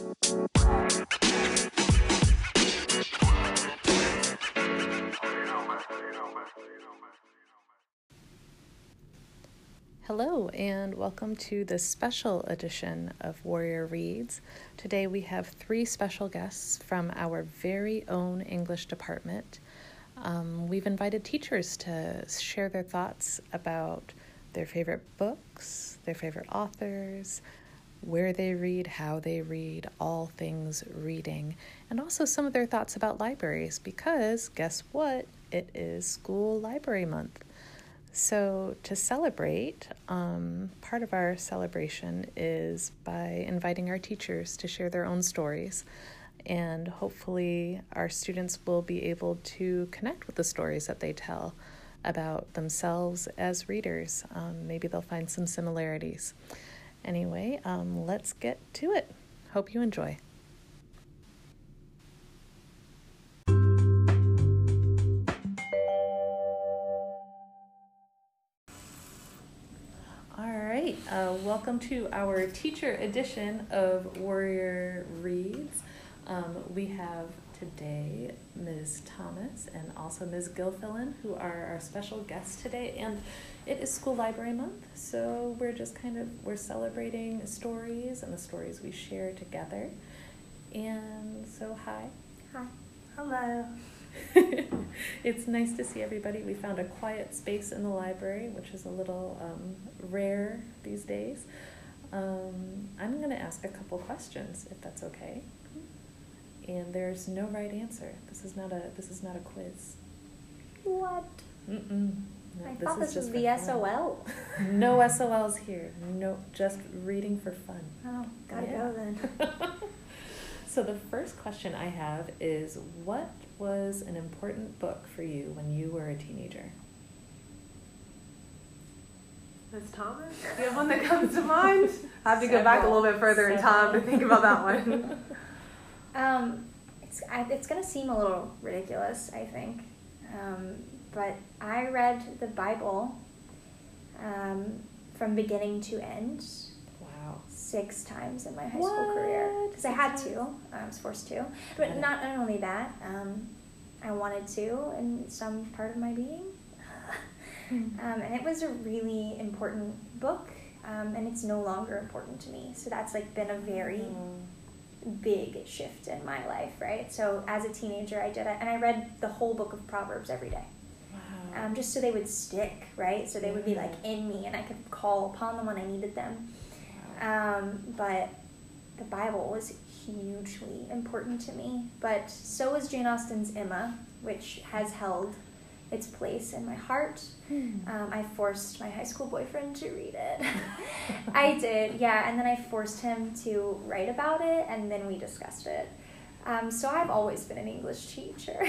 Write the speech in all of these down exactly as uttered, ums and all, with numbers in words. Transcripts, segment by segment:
Hello, and welcome to this special edition of Warrior Reads. Today we have three special guests from our very own English department. Um, we've invited teachers to share their thoughts about their favorite books, their favorite authors, where they read, how they read, all things reading, and also some of their thoughts about libraries because, guess what? It is School Library Month. So to celebrate, um, part of our celebration is by inviting our teachers to share their own stories. And hopefully our students will be able to connect with the stories that they tell about themselves as readers. Um, maybe they'll find some similarities. Anyway, um, let's get to it. Hope you enjoy. Uh, welcome to our teacher edition of Warrior Reads. Um, we have today Miz Thomas and also Miz Gilfillan, who are our special guests today. And it is School Library Month, so we're just kind of, we're celebrating stories and the stories we share together. And so, hi. Hi. Hello. It's nice to see everybody. We found a quiet space in the library, which is a little um, rare these days. Um, I'm going to ask a couple questions, if that's okay. And there's no right answer. This is not a this is not a quiz. What? Mm-mm. No, I this thought this was the S O L. No S O Ls here. No, just reading for fun. Oh, gotta yeah. go then. So the first question I have is, what was an important book for you when you were a teenager? Miz Thomas? Do you have one that comes to mind? I have to Several, go back a little bit further several. in time to think about that one. um, it's I, it's gonna seem a little ridiculous, I think, um, but I read the Bible um, from beginning to end. Wow. Six times in my high What? school career because I had Six to. I was forced to, but not, not only that. Um, I wanted to in some part of my being. Um, and it was a really important book, um, and it's no longer important to me. So that's like been a very mm. big shift in my life, right? So as a teenager, I did it, and I read the whole book of Proverbs every day, Wow. um, just so they would stick, right? So they yeah. would be like in me, and I could call upon them when I needed them. Wow. Um, but the Bible was hugely important to me. But so was Jane Austen's Emma, which has held its place in my heart. Hmm. Um, I forced my high school boyfriend to read it. I did, yeah, and then I forced him to write about it, and then we discussed it. Um, so I've always been an English teacher.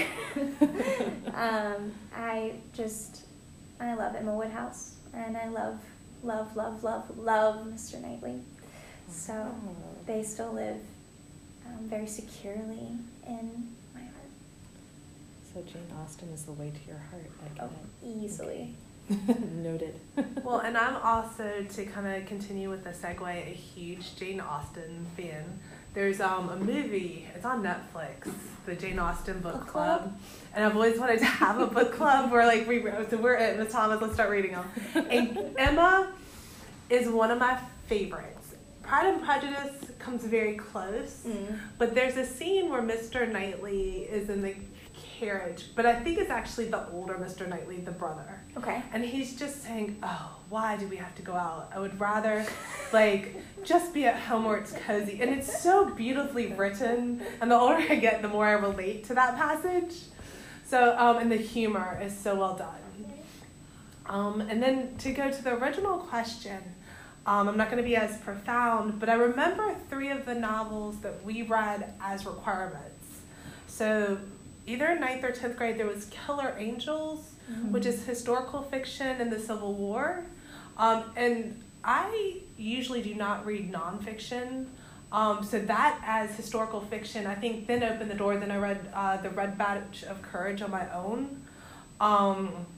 um, I just, I love Emma Woodhouse, and I love, love, love, love, love Mister Knightley. So oh. they still live um, very securely in my heart. So Jane Austen is the way to your heart. I get oh, it. Easily. Okay. Noted. Well, and I'm also, to kind of continue with the segue, a huge Jane Austen fan. There's um, a movie, it's on Netflix, the Jane Austen Book, book Club. Club. And I've always wanted to have a book club where, like, we, so we're at Miz Thomas, let's start reading them. And Emma is one of my favorites. Pride and Prejudice comes very close, mm. but there's a scene where Mister Knightley is in the carriage, but I think it's actually the older Mister Knightley, the brother. Okay. And he's just saying, oh, why do we have to go out? I would rather, like, just be at home where it's cozy. And it's so beautifully written, and the older I get, the more I relate to that passage. So, um, and the humor is so well done. Um, and then to go to the original question, Um, I'm not going to be as profound, but I remember three of the novels that we read as requirements. So either in ninth or tenth grade, there was Killer Angels, mm-hmm. which is historical fiction in the Civil War. Um, and I usually do not read nonfiction. Um, so that as historical fiction, I think then opened the door. Then I read uh, The Red Badge of Courage on my own. Um,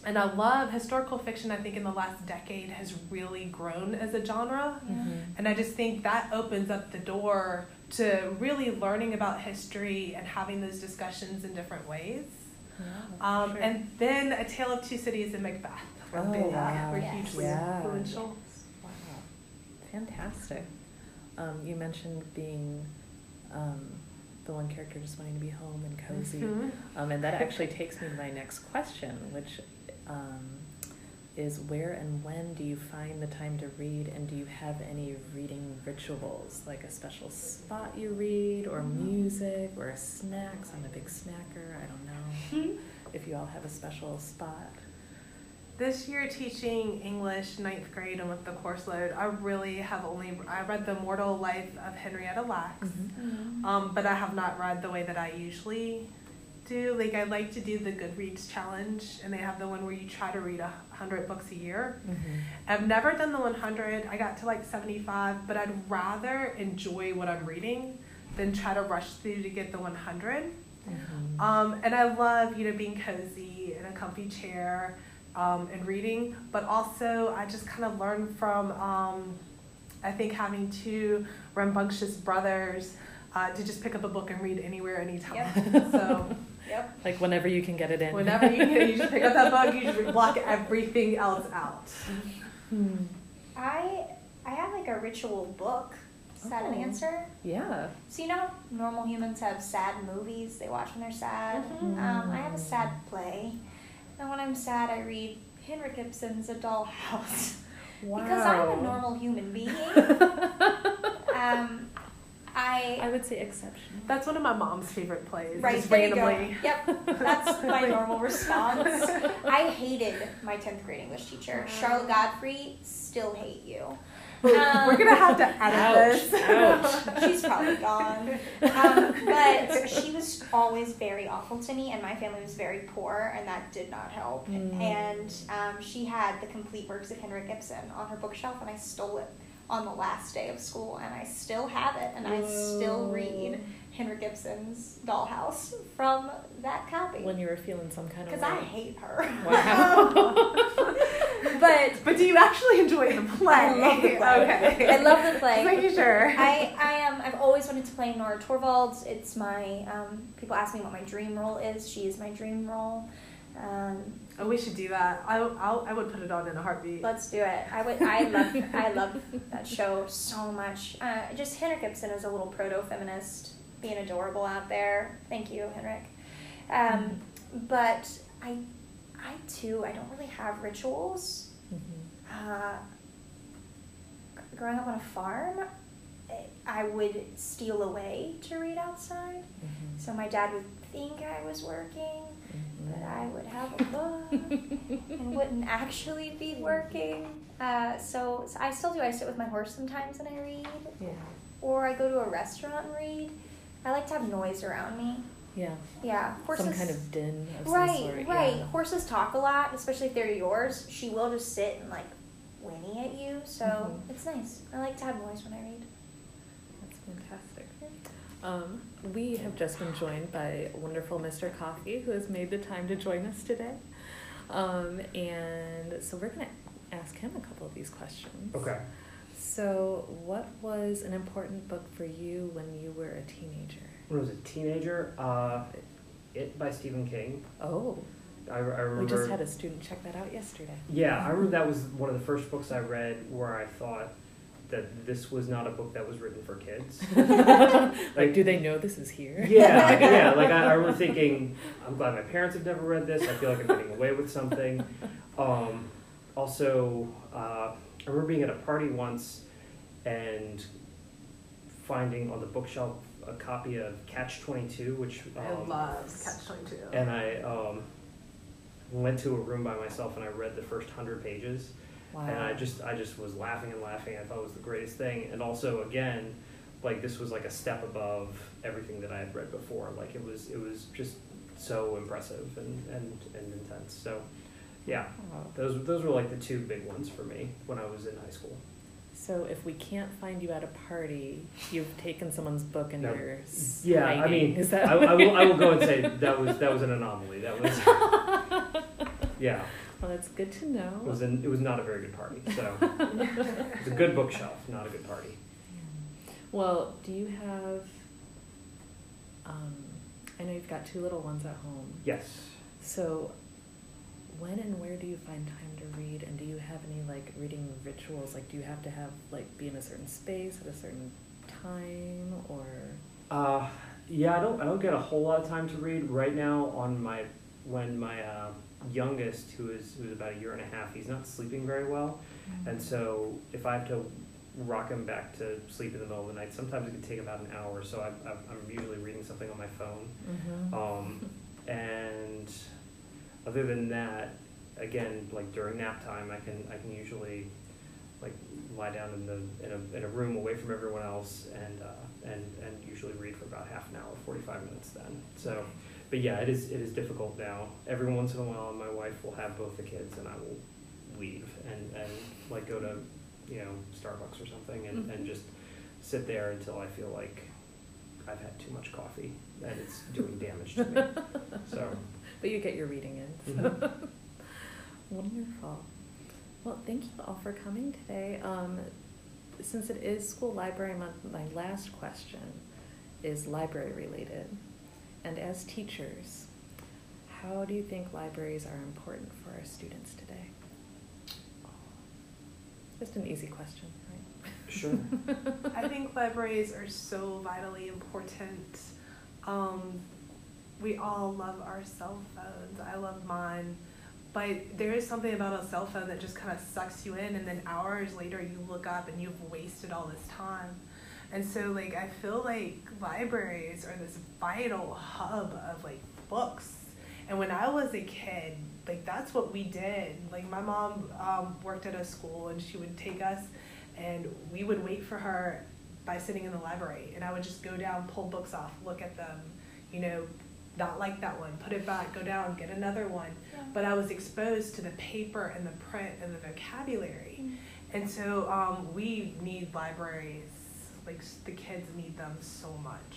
and I love historical fiction. I think in the last decade has really grown as a genre. Mm-hmm. And I just think that opens up the door to really learning about history and having those discussions in different ways. Yeah, Um, sure. And then A Tale of Two Cities and Macbeth were Oh, big, wow. were Yes. hugely Yeah. influential. Wow, fantastic. Um, you mentioned being um, the one character just wanting to be home and cozy. Mhm. Um, and that actually takes me to my next question, which um, is where and when do you find the time to read, and do you have any reading rituals, like a special spot you read, or music, or a snacks? I'm a big snacker, I don't know if you all have a special spot. This year teaching English ninth grade and with the course load, I really have only, I read The Mortal Life of Henrietta Lacks, Mm-hmm. um, but I have not read the way that I usually do. Like I like to do the Goodreads challenge, and they have the one where you try to read a hundred books a year. Mm-hmm. I've never done the one hundred. I got to like seventy-five, but I'd rather enjoy what I'm reading than try to rush through to get the one hundred. Mm-hmm. Um, and I love, you know, being cozy in a comfy chair um, and reading, but also I just kind of learned from, um, I think, having two rambunctious brothers uh, to just pick up a book and read anywhere, anytime. Yep. So Yep. Like whenever you can get it in. whenever you can, you just pick up that book, you just block everything else out. Hmm. I I have like a ritual book, sad and Oh. answer. Yeah. So you know, normal humans have sad movies they watch when they're sad. Mhm. Um, I have a sad play, and when I'm sad, I read Henrik Ibsen's A Doll House because I'm a normal human being. um, I I would say exceptional. That's one of my mom's favorite plays. right just there you randomly. go. Yep, that's my normal response. I hated my tenth grade English teacher, Charlotte Godfrey. Still hate you. Um, We're gonna have to edit Ouch, this. ouch. She's probably gone. Um, but she was always very awful to me, and my family was very poor, and that did not help. Mm. And um, she had the complete works of Henrik Ibsen on her bookshelf, and I stole it on the last day of school, and I still have it, and I still read Henrik Ibsen's Dollhouse from that copy. When you were feeling some kind of Because way. I hate her. Wow. But But do you actually enjoy the play? I love the play. Okay. I love the play. Just making sure. I, I am. I've always wanted to play Nora Torvalds. It's my. Um, people ask me what my dream role is. She is my dream role. Um, Oh, we should do that. I, I'll, I would put it on in a heartbeat. let's do it. I would. I love. I love that show so much. Uh, just Henrik Ibsen is a little proto-feminist, being adorable out there. Thank you, Henrik. Um, but I, I too. I don't really have rituals. Mhm. Uh, growing up on a farm, I would steal away to read outside. Mhm. So my dad would think I was working, Mhm. but I would have a book and wouldn't actually be working. Uh, so, so I still do. I sit with my horse sometimes and I read, Yeah. or I go to a restaurant and read. I like to have noise around me. Yeah. Yeah, horses. Some kind of din of some right, sort. right. Yeah. Horses talk a lot, especially if they're yours. She will just sit and like whinny at you. So Mhm. it's nice. I like to have noise when I read. That's fantastic. Um, we have just been joined by wonderful Mister Coffee, who has made the time to join us today. Um, and so we're going to ask him a couple of these questions. Okay. So, what was an important book for you when you were a teenager? When I was a teenager, uh, It by Stephen King. Oh, I, I remember. we just had a student check that out yesterday. Yeah, I remember that was one of the first books I read where I thought that this was not a book that was written for kids. Like, do they know this is here? Yeah, yeah. Like I, I remember thinking, I'm glad my parents have never read this. I feel like I'm getting away with something. Um, also, uh, I remember being at a party once and finding on the bookshelf a copy of Catch twenty-two, which um, I love Catch twenty-two. and I um, went to a room by myself and I read the first hundred pages. Wow. And I just I just was laughing and laughing. I thought it was the greatest thing. And also again, like this was like a step above everything that I had read before. Like it was it was just so impressive and, and, and intense. So yeah, Wow. those those were like the two big ones for me when I was in high school. So, if we can't find you at a party, you've taken someone's book and No. you're Yeah, I hiding. mean, Is that I, I will I will go and say that was that was an anomaly. That was yeah. Well, that's good to know. It was an, it was not a very good party. So it's a good bookshelf, not a good party. Well, do you have? Um, I know you've got two little ones at home. Yes. So, when and where do you find time to read? And do you have any like reading rituals? Like, do you have to have like be in a certain space at a certain time, or? Uh, yeah, I don't. I don't get a whole lot of time to read right now. On my when my uh, youngest, who is who's about a year and a half, he's not sleeping very well, mm-hmm. and so if I have to rock him back to sleep in the middle of the night, sometimes it can take about an hour. So I, I, I'm usually reading something on my phone, mm-hmm. um, and other than that, again, like during nap time, I can I can usually like lie down in the in a in a room away from everyone else, and uh, and and usually read for about half an hour, forty-five minutes then. So, but yeah, it is it is difficult now. Every once in a while, my wife will have both the kids, and I will leave and and like go to, you know, Starbucks or something, and, and just sit there until I feel like I've had too much coffee and it's doing damage to me. So, but you get your reading in. So. Mm-hmm. Wonderful. Well, thank you all for coming today. Um, since it is School Library Month, my last question is library related. And as teachers, how do you think libraries are important for our students today? Just an easy question, right? Sure. I think libraries are so vitally important. Um, we all love our cell phones. I love mine. But there is something about a cell phone that just kind of sucks you in, and then hours later you look up and you've wasted all this time. And so, like, I feel like libraries are this vital hub of, like, books. And when I was a kid, like, that's what we did. Like, my mom um, worked at a school, and she would take us, and we would wait for her by sitting in the library. And I would just go down, pull books off, look at them, you know, not like that one, put it back, go down, get another one. Yeah. But I was exposed to the paper and the print and the vocabulary. Mm-hmm. And so um, we need libraries, like the kids need them so much.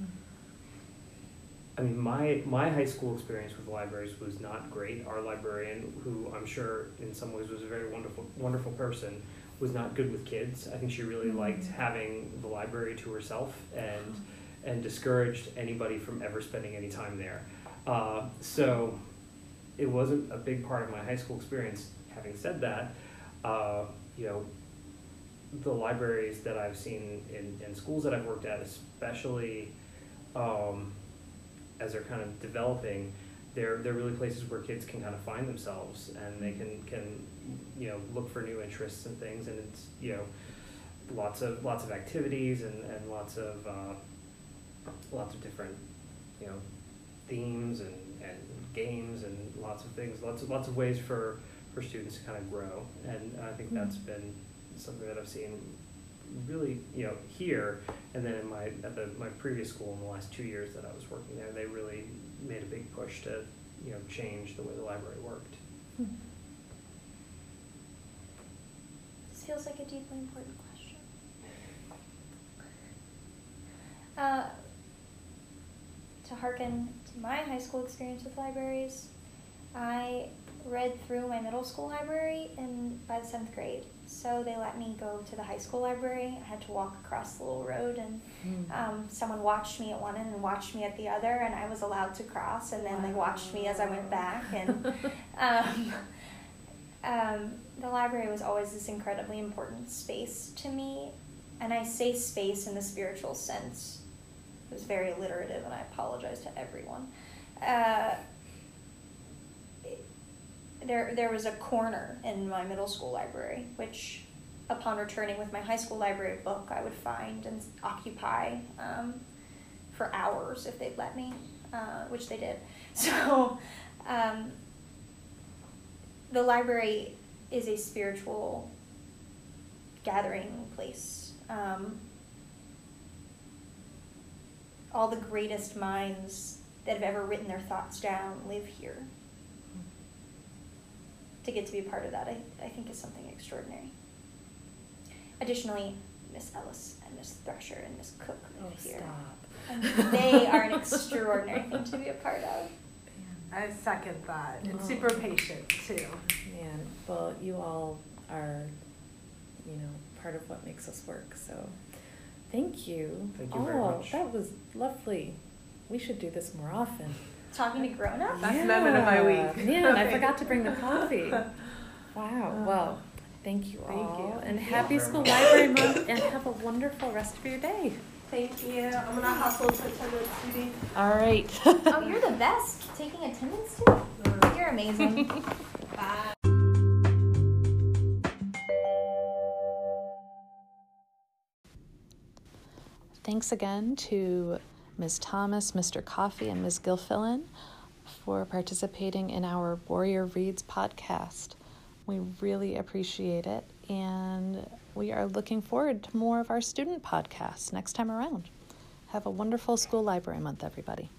I mean, my, my high school experience with libraries was not great. Our librarian, who I'm sure in some ways was a very wonderful wonderful person, was not good with kids. I think she really mm-hmm. liked having the library to herself, and and discouraged anybody from ever spending any time there. Uh, so it wasn't a big part of my high school experience. Having said that, uh, you know, the libraries that I've seen in, in schools that I've worked at, especially um, as they're kind of developing, they're they're really places where kids can kind of find themselves, and they can can you know look for new interests and things, and it's you know lots of lots of activities and, and lots of uh, lots of different you know themes and, and games and lots of things, lots of lots of ways for, for students to kind of grow, and I think that's been something that I've seen really, you know, here, and then in my at the my previous school in the last two years that I was working there, they really made a big push to, you know, change the way the library worked. Hmm. This feels like a deeply important question. Uh, to hearken to my high school experience with libraries, I read through my middle school library in by the seventh grade. So they let me go to the high school library. I had to walk across the little road, and mm. um, someone watched me at one end and watched me at the other, and I was allowed to cross, and then they watched me as I went back. And um, um, the library was always this incredibly important space to me, and I say space in the spiritual sense. It was very alliterative, and I apologize to everyone. Uh, There, there was a corner in my middle school library, which, upon returning with my high school library book, I would find and occupy um, for hours if they'd let me, uh, which they did. So, um, the library is a spiritual gathering place. Um, all the greatest minds that have ever written their thoughts down live here. To get to be a part of that, I, I think is something extraordinary. Additionally, Miss Ellis and Miss Thresher and Miss Cook live oh, here. Stop. And they are an extraordinary thing to be a part of. I second that. And Oh. super patient too. Man, well, you all are, you know, part of what makes us work. So, thank you. Thank you oh, very much. That was lovely. We should do this more often. Talking to grown-ups? Best moment of my week. Man, I forgot to bring the coffee. Wow. Well, thank you Thank all, you. and Thank you. happy School Library Month, and have a wonderful rest of your day. Thank you. I'm gonna hustle to attendance, Judy. All right. Oh, you're the best. Taking attendance too? You're amazing. Bye. Thanks again to Miz Thomas, Mister Coffey, and Miz Gilfillan for participating in our Warrior Reads podcast. We really appreciate it, and we are looking forward to more of our student podcasts next time around. Have a wonderful School Library Month, everybody.